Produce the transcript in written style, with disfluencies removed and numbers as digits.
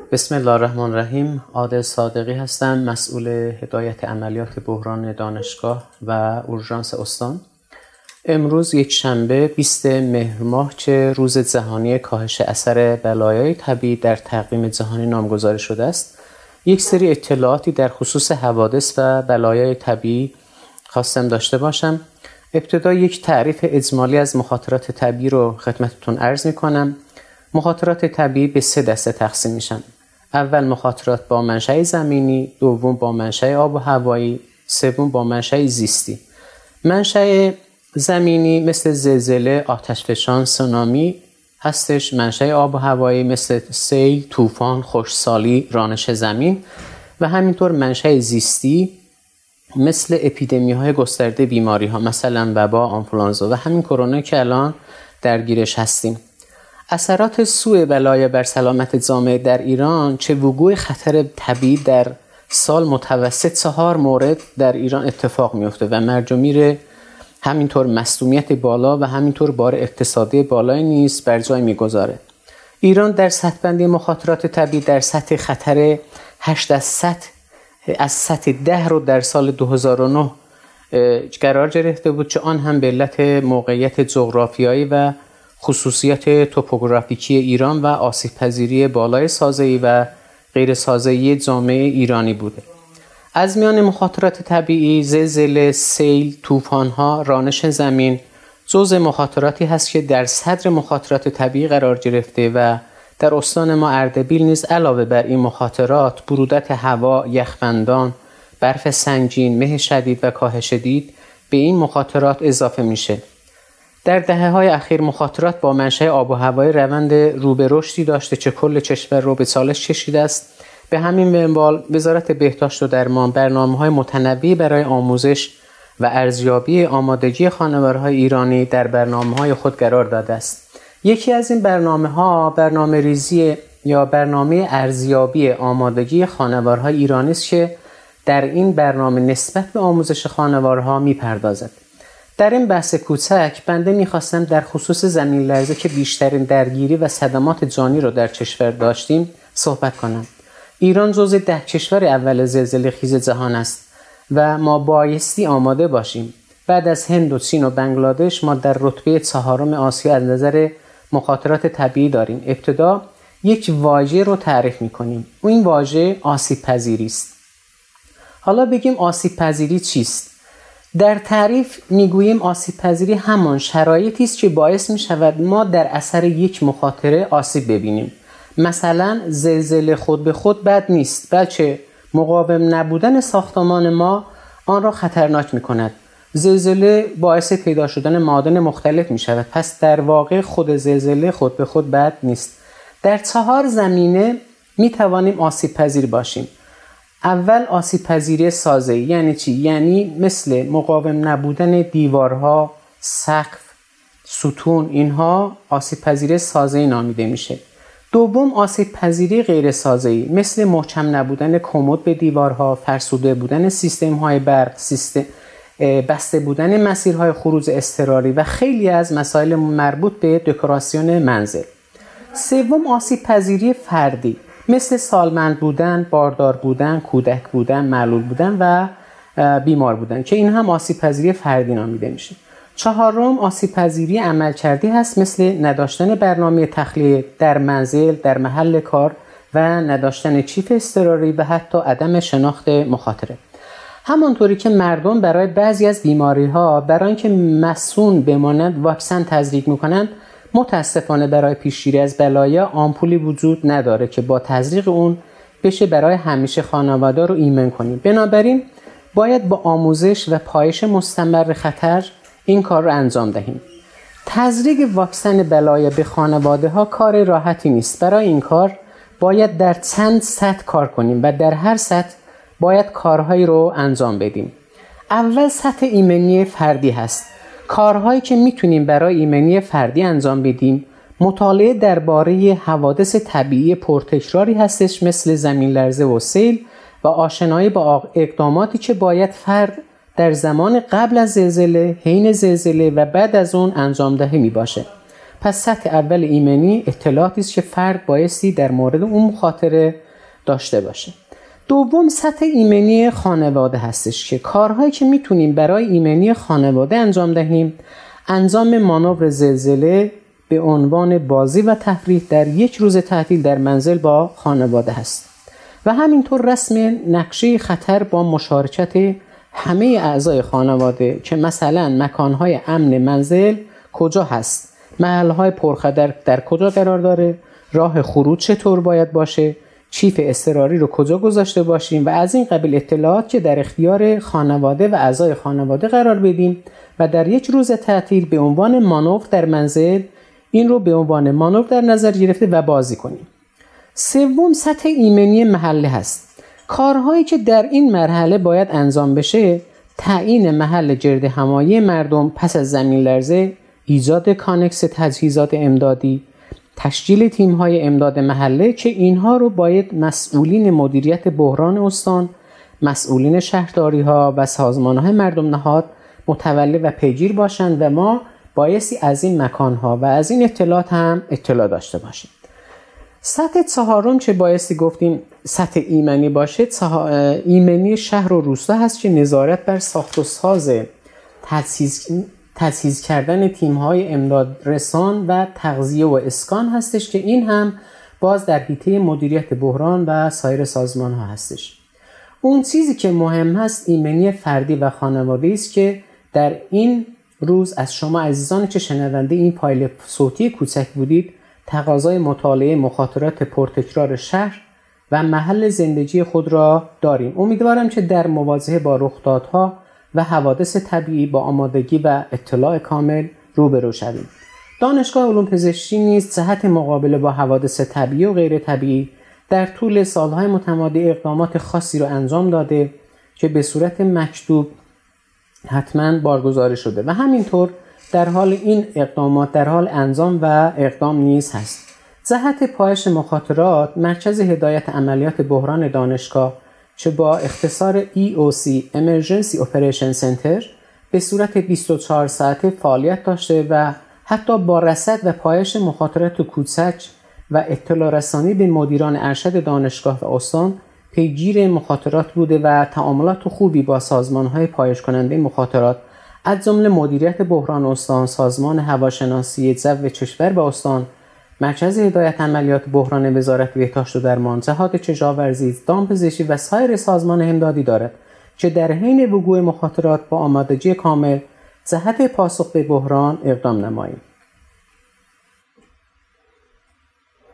بسم الله الرحمن الرحیم. عادل صادقی هستم، مسئول هدایت عملیات بحران دانشگاه و اورژانس استان. امروز یک شنبه 20 مهر ماه که روز جهانی کاهش اثر بلایای طبیعی در تقویم جهانی نامگذاری شده است، یک سری اطلاعاتی در خصوص حوادث و بلایای طبیعی خواستم داشته باشم. ابتدا یک تعریف اجمالی از مخاطرات طبیعی رو خدمتتون عرض می‌کنم. مخاطرات طبیعی به 3 دسته تقسیم میشن. اول مخاطرات با منشأ زمینی، دوم با منشأ آب و هوایی، سوم با منشأ زیستی. منشأ زمینی مثل زلزله، آتشفشان، سونامی هستش. منشأ آب و هوایی مثل سیل، طوفان، خشکسالی، رانش زمین و همینطور منشأ زیستی مثل اپیدمی‌های گسترده بیماری‌ها، مثلا وبا، آنفولانزا و همین کرونا که الان درگیرش هستیم. اثرات سوء بلایا بر سلامت جامعه در ایران چه وقوع خطر طبیعی در سال متوسط 4 مورد در ایران اتفاق میفته و مرج و میر همینطور مصدومیت بالا و همینطور بار اقتصادی بالای نیز بر جای میگذاره. ایران در سطح بندی مخاطرات طبیعی در سطح خطر 8 از سطح 10 رو در سال 2009 قرار گرفته بود که آن هم به علت موقعیت جغرافیایی و خصوصیت توپوگرافیکی ایران و آسیب پذیری بالای سازه‌ای و غیر سازه‌ای جامعه ایرانی بوده. از میان مخاطرات طبیعی زلزله، سیل، طوفان‌ها، رانش زمین جزء مخاطراتی هست که در صدر مخاطرات طبیعی قرار گرفته و در استان ما اردبیل نیز علاوه بر این مخاطرات برودت هوا، یخبندان، برف سنگین، مه شدید و کاهش دید به این مخاطرات اضافه میشه. در دهه‌های اخیر مخاطرات با منشأ آب و هوایی روند رو به رشدی داشته که کل کشور رو به چالش کشیده است. به همین منوال وزارت بهداشت و درمان برنامه‌های متنوعی برای آموزش و ارزیابی آمادگی خانوارهای ایرانی در برنامه‌های خود قرار داده است. یکی از این برنامه‌ها برنامه‌ریزی یا برنامه ارزیابی آمادگی خانوارهای ایرانی است که در این برنامه نسبت به آموزش خانوارها می‌پردازد. در این بحث کوچک بنده می‌خواستم در خصوص زمین لرزه که بیشترین درگیری و صدمات جانی رو در کشور داشتیم صحبت کنم. ایران جزو 10 کشور اول زلزله خیز جهان است و ما بایستی آماده باشیم. بعد از هند و چین و بنگلادش ما در رتبه 4 آسیا از نظر مخاطرات طبیعی داریم. ابتدا یک واژه رو تعریف می‌کنیم. این واژه آسیب پذیری است. حالا بگیم آسیب پذیری چیست؟ در تعریف میگوییم آسیب پذیری همان شرایطی است که باعث می شود ما در اثر یک مخاطره آسیب ببینیم. مثلا زلزله خود به خود بد نیست، بلکه مقاوم نبودن ساختمان ما آن را خطرناک می کند. زلزله باعث پیدا شدن معادن مختلف می شود، پس در واقع خود زلزله خود به خود بد نیست. در 4 زمینه می توانیم آسیب پذیر باشیم. اول آسیب پذیری سازه‌ای یعنی چی؟ یعنی مثل مقاوم نبودن دیوارها، سقف، ستون، اینها آسیب پذیری سازه‌ای نامیده میشه. دوم آسیب پذیری غیر سازه‌ای مثل محکم نبودن کمد به دیوارها، فرسوده بودن سیستم‌های برق، بسته بودن مسیرهای خروج اضطراری و خیلی از مسائل مربوط به دکوراسیون منزل. سوم آسیب پذیری فردی مثل سالمند بودن، باردار بودن، کودک بودن، معلول بودن و بیمار بودن که این هم آسیب پذیری فردی نامیده میشه. 4 آسیب پذیری عملکردی هست مثل نداشتن برنامه تخلیه در منزل، در محل کار و نداشتن چیپ اضطراری و حتی عدم شناخت مخاطره. همانطوری که مردم برای بعضی از بیماری‌ها برای اینکه مسئول بمانند واکسن تزریق می‌کنند، متاسفانه برای پیشگیری از بلایا آمپولی وجود نداره که با تزریق اون بشه برای همیشه خانواده رو ایمن کنیم. بنابراین باید با آموزش و پایش مستمر خطر این کار رو انجام دهیم. تزریق واکسن بلایا به خانواده ها کار راحتی نیست. برای این کار باید در چند سطح کار کنیم و در هر سطح باید کارهایی رو انجام بدیم. اول سطح ایمنی فردی هست. کارهایی که میتونیم برای ایمنی فردی انجام بدیم مطالعه درباره حوادث طبیعی پرتکراری هستش مثل زمین لرزه و سیل و آشنایی با اقداماتی که باید فرد در زمان قبل از زلزله، حین زلزله و بعد از اون انجام دهه می باشه. پس سطح اول ایمنی اطلاعاتی است که فرد بایستی در مورد اون مخاطره داشته باشه. دوم سطح ایمنی خانواده هستش که کارهایی که میتونیم برای ایمنی خانواده انجام دهیم، انجام مانور زلزله به عنوان بازی و تفریح در یک روز تعطیل در منزل با خانواده هست و همینطور رسم نقشه خطر با مشارکت همه اعضای خانواده که مثلا مکانهای امن منزل کجا هست، محلهای پرخطر در کجا قرار داره، راه خروج چطور باید باشه، چیف اضطراری رو کجا گذاشته باشیم و از این قبیل اطلاعات که در اختیار خانواده و اعضای خانواده قرار بدیم و در یک روز تعطیل به عنوان مانور در منزل این رو به عنوان مانور در نظر گرفته و بازی کنیم. سوم سطح ایمنی محله هست. کارهایی که در این مرحله باید انجام بشه، تعیین محل گرد همایی مردم پس از زمین لرزه، ایجاد کانکس تجهیزات امدادی، تشکیل تیم‌های امداد محله که اینها رو باید مسئولین مدیریت بحران استان، مسئولین شهرداری‌ها و سازمان‌های مردم نهاد متولی و پیگیر باشند و ما بایستی از این مکان‌ها و از این اطلاعات هم اطلاع داشته باشیم. سطح چهارم که بایستی گفتیم سطح ایمنی باشه، ایمنی شهر و روستا هست که نظارت بر ساخت و ساز تجهیز کردن تیم‌های امداد رسان و تغذیه و اسکان هستش که این هم باز در حیطه مدیریت بحران و سایر سازمان‌ها هستش. اون چیزی که مهم هست ایمنی فردی و خانوادگی است که در این روز از شما عزیزانی که شنونده این فایل صوتی کوچک بودید تقاضای مطالعه مخاطرات پرتکرار شهر و محل زندگی خود را داریم. امیدوارم که در مواجهه با رخدادها و حوادث طبیعی با آمادگی و اطلاع کامل روبرو شویم. دانشگاه علوم پزشکی نیز جهت مقابله با حوادث طبیعی و غیر طبیعی در طول سالهای متمادی اقدامات خاصی را انجام داده که به صورت مکتوب حتما بارگذاری شده و همینطور در حال این اقدامات در حال انجام و اقدام نیز هست. جهت پایش مخاطرات، مرکز هدایت عملیات بحران دانشگاه که با اختصار EOC Emergency Operation Center به صورت 24 ساعته فعالیت داشته و حتی با رصد و پایش مخاطرات کوچک و اطلاع رسانی به مدیران ارشد دانشگاه و استان پیگیر مخاطرات بوده و تعاملات خوبی با سازمان‌های پایش کننده مخاطرات از جمله مدیریت بحران استان، سازمان هواشناسی جو کشور و استان، مرکز هدایت عملیات بحران وزارت بهداشت و درمان، جهاد کشاورزی، دامپزشکی و سایر سازمان امدادی دارد که در حین وقوع مخاطرات با آمادگی کامل جهت پاسخ به بحران اقدام نماییم.